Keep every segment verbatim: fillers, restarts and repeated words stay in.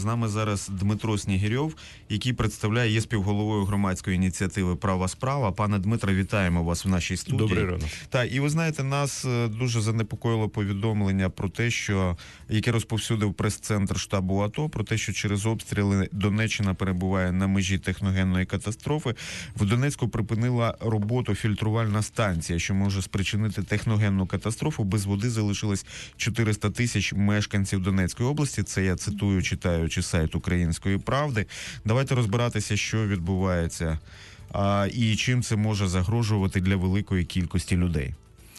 нами зараз Дмитро Снігирьов, який представляє, є співголовою громадської ініціативи «Права справа». Пане Дмитре, вітаємо вас в нашій студії. Добрий ранок. Так, і ви знаєте, нас дуже занепокоїло повідомлення про те, що, яке розповсюдив прес-центр штабу АТО, про те, що через обстріли Донеччина перебуває на межі техногенної катастрофи. В Донецьку припинила роботу фільтрувальна станція, що може спричинити техногенну катастрофу. Без води залишилось чотириста тисяч мешканців Донецької області. Це я цитую, читаючи сайт «Української правди». Давайте розбиратися, що відбувається а, і чим це може загрожувати для великої кількості людей.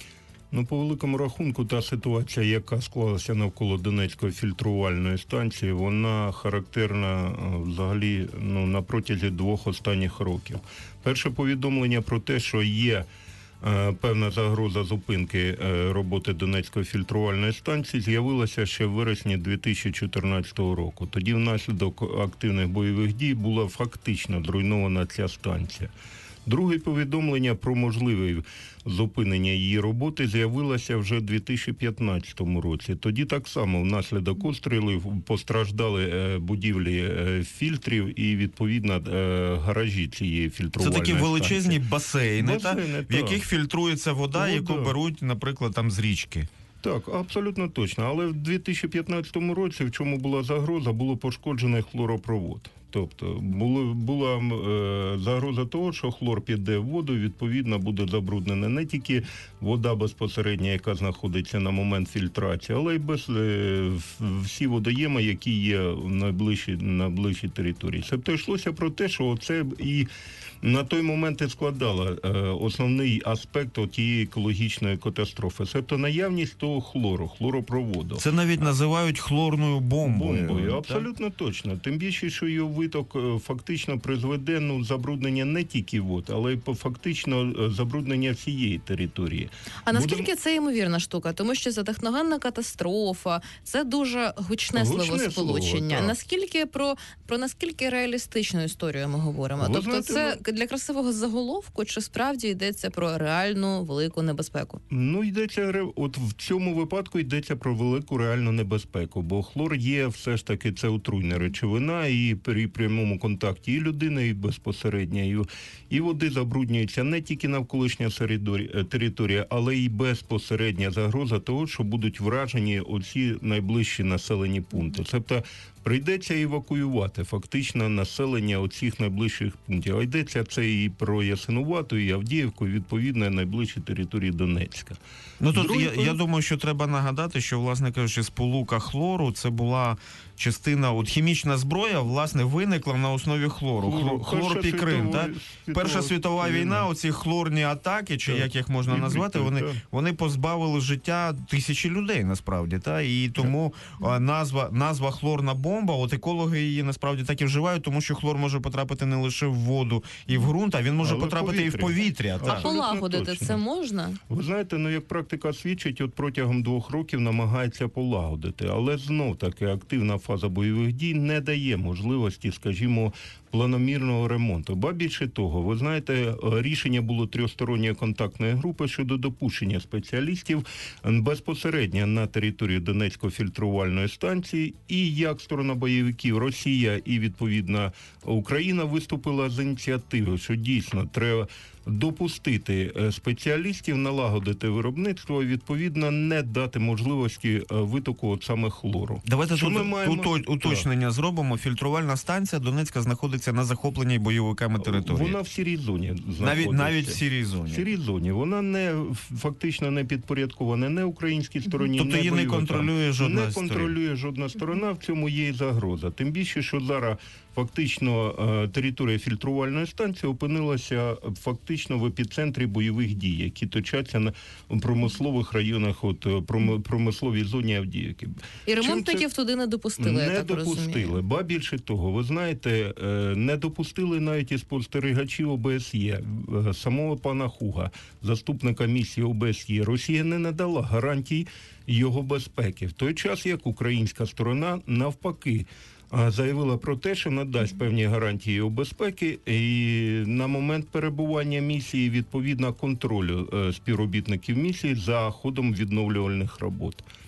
Ну, по великому рахунку, та ситуація, яка склалася навколо Донецької фільтрувальної станції, вона характерна взагалі ну, на протязі двох останніх років. Перше повідомлення про те, що є е, певна загроза зупинки е, роботи Донецької фільтрувальної станції, з'явилася ще в вересні дві тисячі чотирнадцятого року. Тоді внаслідок активних бойових дій була фактично зруйнована ця станція. Друге повідомлення про можливе зупинення її роботи з'явилося вже в дві тисячі п'ятнадцятому році. Тоді так само внаслідок обстрілів постраждали будівлі фільтрів і, відповідно, гаражі цієї фільтрувальної станції. Це такі величезні станції. басейни, басейни та, в яких фільтрується вода, вода, яку беруть, наприклад, там з річки. Так, абсолютно точно. Але в дві тисячі п'ятнадцятому році, в чому була загроза, було пошкоджений хлоропровод. Тобто було, була е, загроза того, що хлор піде в воду, відповідно буде забруднена не тільки вода безпосередня, яка знаходиться на момент фільтрації, але й без, е, всі водоєми, які є в найближчій, на ближчій території. Тобто йшлося про те, що це і на той момент і складало е, основний аспект тієї екологічної катастрофи. Тобто наявність того хлору, хлоропроводу. Це навіть називають хлорною бомбою. Бомбою, абсолютно точно. Тим більше, що її виток фактично призведе ну, забруднення не тільки вод, але й фактично забруднення всієї території. А наскільки Будем... це ймовірна штука? Тому що це техногенна катастрофа, це дуже гучне, гучне словосполучення. Слово, наскільки про, про наскільки реалістичну історію ми говоримо? Ви тобто знаєте, це ми... для красивого заголовку, чи справді йдеться про реальну велику небезпеку? Ну, йдеться, от в цьому випадку йдеться про велику реальну небезпеку, бо хлор є все ж таки це отруйна речовина, і при прямому контакті і людини, і безпосередньо, і, і води забруднюються не тільки навколишня територія, але й безпосередня загроза того, що будуть вражені оці найближчі населені пункти. Тобто прийдеться евакуювати фактично населення оцих найближчих пунктів. А йдеться це і про Ясинувату, і Авдіївку, і відповідно найближчі території Донецька. Ну тут Друг... я, я думаю, що треба нагадати, що, власне кажучи, сполука хлору, це була частина, от хімічна зброя, власне, виникла на основі хлору. Хлор, хлорпікрин, так? Перша світова війна, війна, оці хлорні атаки, чи так, як їх можна назвати, вони, вони позбавили життя тисячі людей, насправді, так? І тому так. назва, назва хлорна бомба, от екологи її, насправді, так і вживають, тому що хлор може потрапити не лише в воду і в ґрунт, а він може Але потрапити повітря. і в повітря. А полагодити це можна? Ви знаєте, ну, як практика свідчить, от протягом двох років намагається полагодити, але знов-таки активна фаза бойових дій не дає можливості, скажімо, планомірного ремонту. Ба більше того, ви знаєте, рішення було трьохсторонньої контактної групи щодо допущення спеціалістів безпосередньо на територію Донецької фільтрувальної станції, і як сторона бойовиків Росія і, відповідно, Україна виступила з ініціативою, що дійсно треба допустити спеціалістів, налагодити виробництво і, відповідно, не дати можливості витоку от саме хлору. Давайте тут маємо... уточнення так. зробимо. Фільтрувальна станція Донецька знаходиться на захопленій бойовиками території. Вона в сірій зоні знаходиться. Навіть, навіть в сірій зоні. В сірій зоні. Вона не, фактично не підпорядкована не українській стороні, тобто не її не контролює жодна Не контролює жодна сторона, в цьому є і загроза. Тим більше, що зараз фактично територія фільтрувальної станції опинилася фактично в епіцентрі бойових дій, які точаться на промислових районах, от промисловій зоні Авдіївки. І ремонтників туди не допустили, не я так допустили. розумію. Ба більше того, ви знаєте, не допустили навіть і спостерігачів О Б С Є, самого пана Хуга, заступника місії О Б С Є. Росія не надала гарантій його безпеки. В той час, як українська сторона навпаки заявила про те, що надасть певні гарантії у безпеки і на момент перебування місії, відповідно, контролю співробітників місії за ходом відновлювальних робот.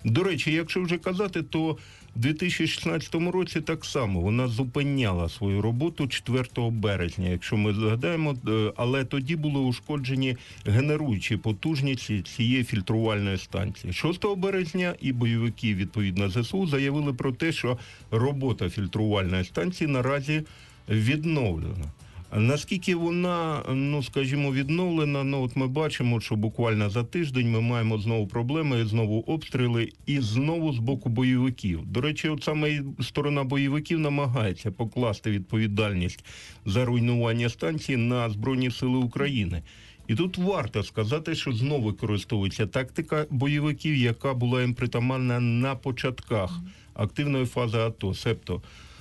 До речі, якщо вже казати, то в дві тисячі шістнадцятому році так само вона зупиняла свою роботу четвертого березня, якщо ми згадаємо, але тоді були ушкоджені генеруючі потужності цієї фільтрувальної станції. шостого березня і бойовики, відповідно, ЗСУ заявили про те, що робота фільтрувальної станції наразі відновлена. Наскільки вона, ну, скажімо, відновлена, ну, от ми бачимо, що буквально за тиждень ми маємо знову проблеми, знову обстріли і знову з боку бойовиків. До речі, от саме сторона бойовиків намагається покласти відповідальність за руйнування станції на Збройні Сили України. І тут варто сказати, що знову використовується тактика бойовиків, яка була їм притаманна на початках активної фази АТО, себто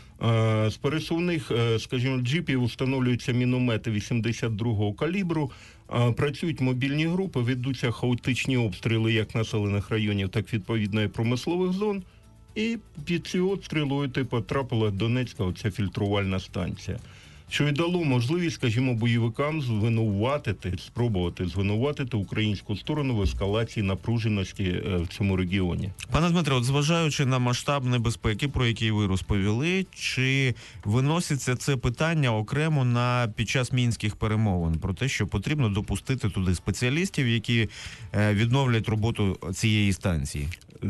з пересувних, скажімо, джипів встановлюються міномети вісімдесят другого калібру, працюють мобільні групи, ведуться хаотичні обстріли як населених районів, так відповідно і промислових зон. І під ці обстріли і потрапила Донецька оця фільтрувальна станція. Що й дало можливість, скажімо, бойовикам звинуватити, спробувати звинуватити українську сторону в ескалації напруженості в цьому регіоні. Пане Дмитре, от зважаючи на масштаб небезпеки, про який ви розповіли, чи виноситься це питання окремо на під час мінських перемовин про те, що потрібно допустити туди спеціалістів, які відновлять роботу цієї станції?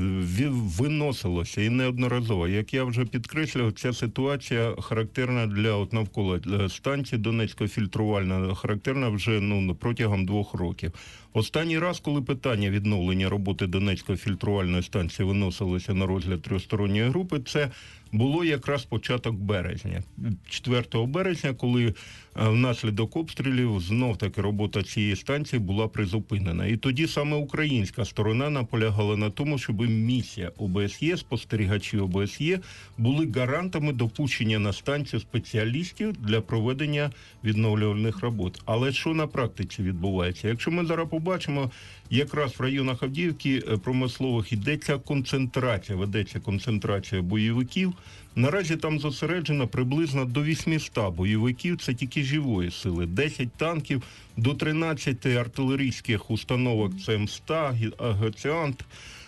Виносилося і неодноразово. Як я вже підкреслював, ця ситуація характерна для от навколо для станції Донецької фільтрувальної, характерна вже ну протягом двох років. Останній раз, коли питання відновлення роботи Донецької фільтрувальної станції виносилося на розгляд трьохсторонньої групи, це було якраз початок березня. четвертого березня, коли внаслідок обстрілів знов-таки робота цієї станції була призупинена. І тоді саме українська сторона наполягала на тому, щоб місія ОБСЄ, спостерігачі ОБСЄ, були гарантами допущення на станцію спеціалістів для проведення відновлювальних робот. Але що на практиці відбувається? Якщо ми зараз побачимо, якраз в районах Авдіївки промислових йдеться концентрація, ведеться концентрація бойовиків. Наразі там зосереджено приблизно до вісімсот бойовиків, це тільки живої сили, десять танків, до тринадцяти артилерійських установок, це М сто, Геціант,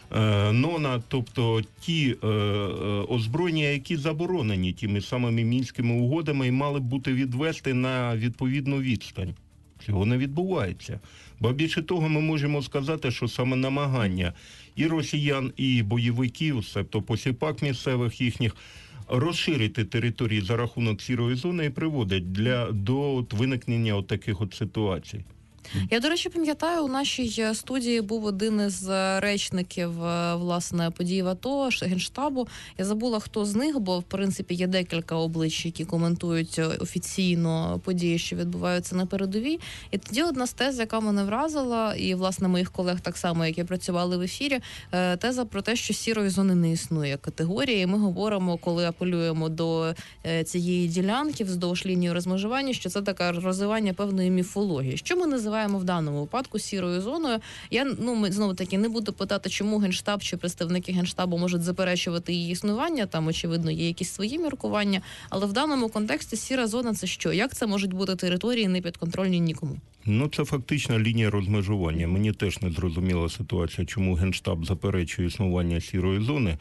Нона, тобто ті е, озброєння, які заборонені тими самими мінськими угодами і мали б бути відвести на відповідну відстань. Цього не відбувається. Бо більше того, ми можемо сказати, що саме намагання і росіян, і бойовиків, тобто посіпак місцевих їхніх, розширити території за рахунок сірої зони і приводить для, до от, виникнення от таких от ситуацій. Я, до речі, пам'ятаю, у нашій студії був один із речників, власне, подій в АТО, Генштабу. Я забула, хто з них, бо, в принципі, є декілька облич, які коментують офіційно події, що відбуваються на передовій. І тоді одна з тез, яка мене вразила, і, власне, моїх колег так само, які працювали в ефірі, теза про те, що сірої зони не існує категорії. І ми говоримо, коли апелюємо до цієї ділянки вздовж лінії розмежування, що це таке розвивання певної міфології. Що ми називаємо в даному випадку сірою зоною? Я, ну, ми, знову таки, не буду питати, чому Генштаб чи представники Генштабу можуть заперечувати її існування, там, очевидно, є якісь свої міркування, але в даному контексті сіра зона – це що? Як це можуть бути території не підконтрольні нікому? Ну, це фактично лінія розмежування. Мені теж не зрозуміла ситуація, чому Генштаб заперечує існування сірої зони.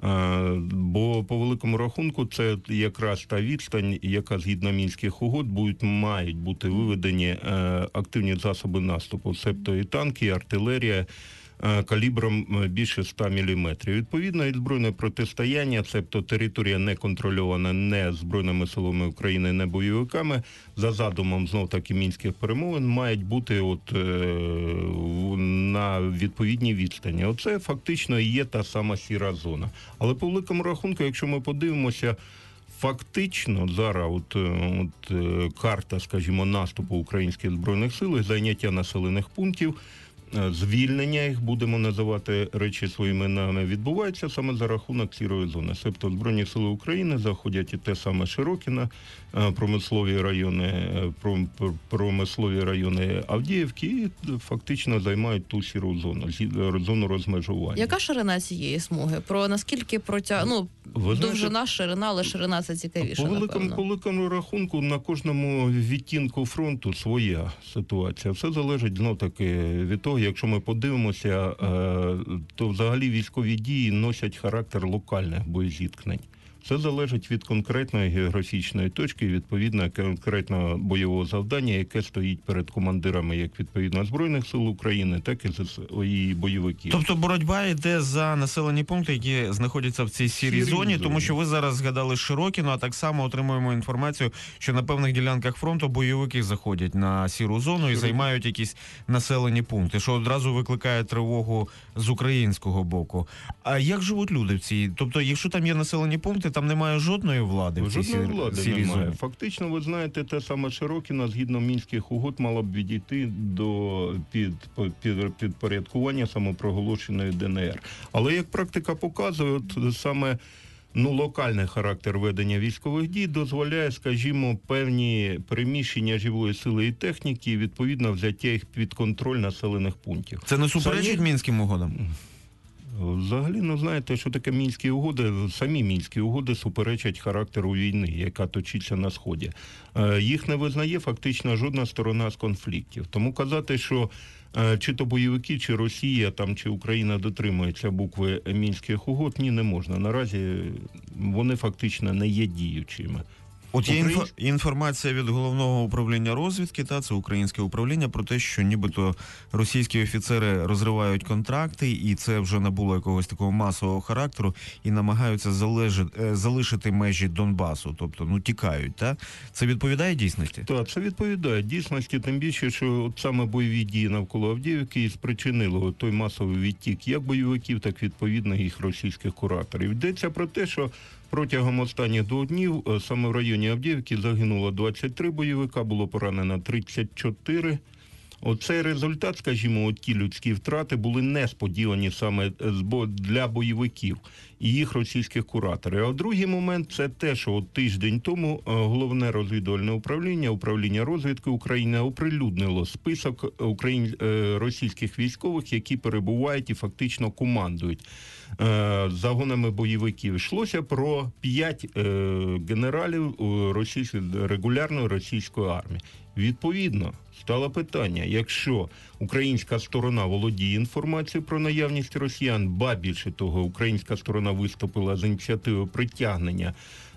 Бо по великому рахунку це якраз та відстань, яка згідно мінських угод будуть, мають бути виведені активні засоби наступу, себто і танки, і артилерія калібром більше ста міліметрів. Відповідно, і збройне протистояння, себто територія не контрольована не Збройними силами України, не бойовиками, за задумом знов-таки мінських перемовин, мають бути от, е, на відповідній відстані. Оце фактично і є та сама сіра зона. Але по великому рахунку, якщо ми подивимося, фактично зараз от, от, карта, скажімо, наступу українських збройних сил і зайняття населених пунктів, звільнення їх, будемо називати речі своїми іменами, відбувається саме за рахунок сірої зони. Себто Збройні сили України заходять і те саме Широкіна, промислові райони, промислові райони Авдіївки і фактично займають ту сіру зону, зону розмежування. Яка ширина цієї смуги? Про наскільки протяг... ну, довжина, ширина, але ширина це цікавіше, по великому, напевно. По великому рахунку на кожному відтінку фронту своя ситуація. Все залежить знов-таки від того, якщо ми подивимося, то взагалі військові дії носять характер локальних боєзіткнень. Це залежить від конкретної географічної точки, відповідно конкретного бойового завдання, яке стоїть перед командирами як відповідно Збройних сил України, так і, і бойовиків. Тобто боротьба йде за населені пункти, які знаходяться в цій сірій, сірій зоні, зоні, тому що ви зараз згадали Широкіно, а так само отримуємо інформацію, що на певних ділянках фронту бойовики заходять на сіру зону Широкіно. І займають якісь населені пункти, що одразу викликає тривогу з українського боку. А як живуть люди в цій? Тобто, якщо там є населені пункти, там немає жодної влади в цій Жодної сірій, влади сірій немає. зоні? Фактично, ви знаєте, те саме Широкіно, згідно Мінських угод, мала б відійти до під, під, підпорядкування самопроголошеної ДНР. Але, як практика показує, от саме ну, локальний характер ведення військових дій дозволяє, скажімо, певні переміщення живої сили і техніки, і, відповідно, взяття їх під контроль населених пунктів. Це не суперечить Самі... Мінським угодам? Взагалі, ну знаєте, що таке Мінські угоди? Самі Мінські угоди суперечать характеру війни, яка точиться на Сході. Їх не визнає фактично жодна сторона з конфліктів. Тому казати, що чи то бойовики, чи Росія, там, чи Україна дотримується букви Мінських угод, ні, не можна. Наразі вони фактично не є діючими. От є інфо, інформація від Головного управління розвідки, та це українське управління, про те, що нібито російські офіцери розривають контракти, і це вже набуло якогось такого масового характеру, і намагаються залежи, залишити межі Донбасу, тобто, ну, тікають, та? Це відповідає дійсності? Так, це відповідає дійсності, тим більше, що от саме бойові дії навколо Авдіївки і спричинили той масовий відтік як бойовиків, так відповідно їх російських кураторів. Йдеться про те, що протягом останніх двох днів саме в районі Авдіївки загинуло двадцять три бойовика, було поранено тридцять чотири. Оцей результат, скажімо, от ті людські втрати були несподівані саме для бойовиків і їх російських кураторів. А другий момент – це те, що от тиждень тому Головне розвідувальне управління, управління розвідки України оприлюднило список україн... російських військових, які перебувають і фактично командують загонами бойовиків. Йшлося про п'ять генералів російської, регулярної російської армії. Відповідно, стало питання, якщо українська сторона володіє інформацією про наявність росіян, ба більше того, українська сторона виступила з ініціативою притягнення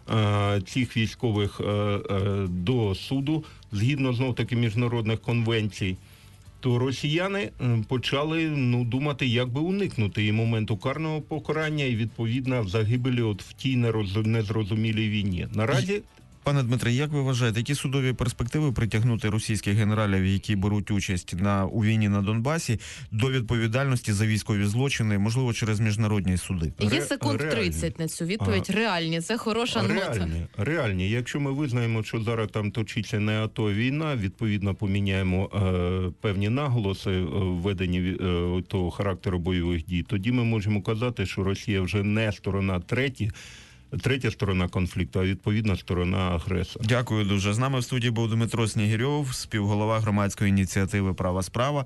е, цих військових е, е, до суду, згідно знов-таки міжнародних конвенцій, то росіяни почали ну, думати, як би уникнути і моменту карного покарання, і відповідно загибелі от в тій незрозумілій війні. Наразі... Пане Дмитре, як ви вважаєте, які судові перспективи притягнути російських генералів, які беруть участь на, у війні на Донбасі, до відповідальності за військові злочини, можливо, через міжнародні суди? Є секунд тридцять на цю відповідь. Ага. Реальні, це хороша нота. Реальні, реальні. Якщо ми визнаємо, що зараз там точиться не АТО війна, відповідно поміняємо е, певні наголоси в веденні е, того характеру бойових дій, тоді ми можемо казати, що Росія вже не сторона третя, Третя сторона конфлікту, а відповідна сторона агресора. Дякую дуже. З нами в студії був Дмитро Снігирьов, співголова громадської ініціативи «Права справа».